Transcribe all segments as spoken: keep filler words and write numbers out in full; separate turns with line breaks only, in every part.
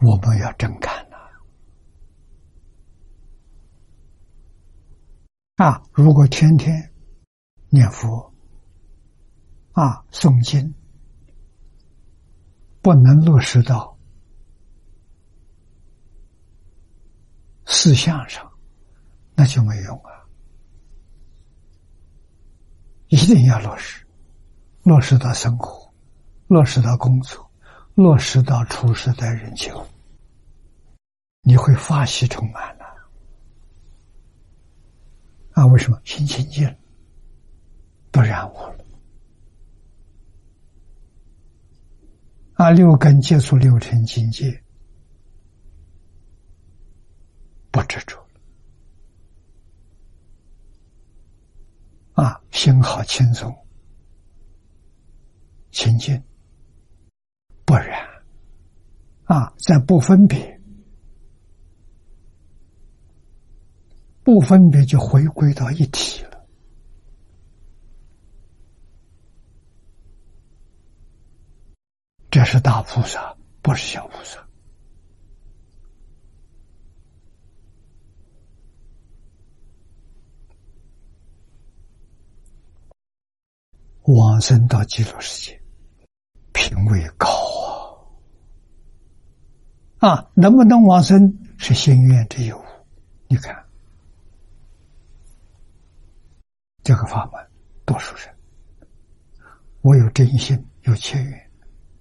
我们要真看呐！啊，如果天天念佛啊诵经，不能落实到事项上，那就没用啊！一定要落实，落实到生活，落实到工作，落实到处事待人接物，你会法喜充满了啊！为什么？心清净，不染污了啊！六根接触六尘境界，不执着啊！心好轻松，清净，不染啊！在不分别，不分别就回归到一体了。这是大菩萨，不是小菩萨。往生到极乐世界，品位高啊！啊，能不能往生是心愿之有。你看，这个法门多殊胜，我有真心，有切愿，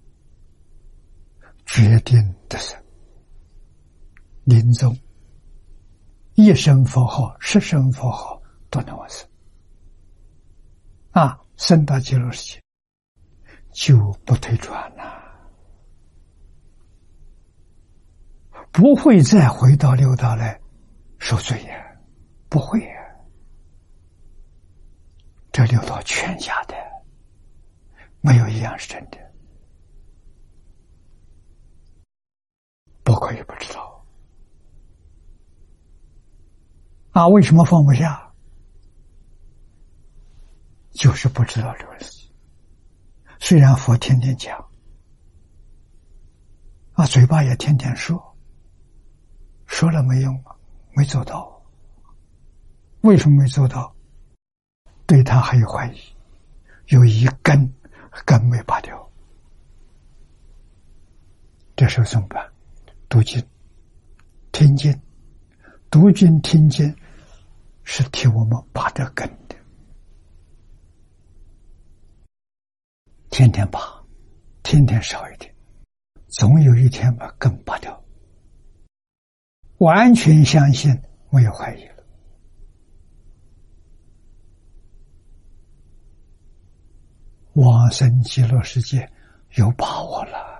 决定得生，临终一声佛号、十声佛号都能往生啊！升到极乐世界就不退转了，不会再回到六道来受罪呀，不会呀。这六道全假的，没有一样是真的。不可以不知道啊！为什么放不下？就是不知道这个事情。虽然佛天天讲啊，嘴巴也天天说，说了没用啊，没做到。为什么没做到？对他还有怀疑，有一根根没拔掉。这时候怎么办？读经、听经，读经听经是替我们拔这根的。天天拔，天天少一点，总有一天把根拔掉。完全相信，没有怀疑了。往生极乐世界有把握了。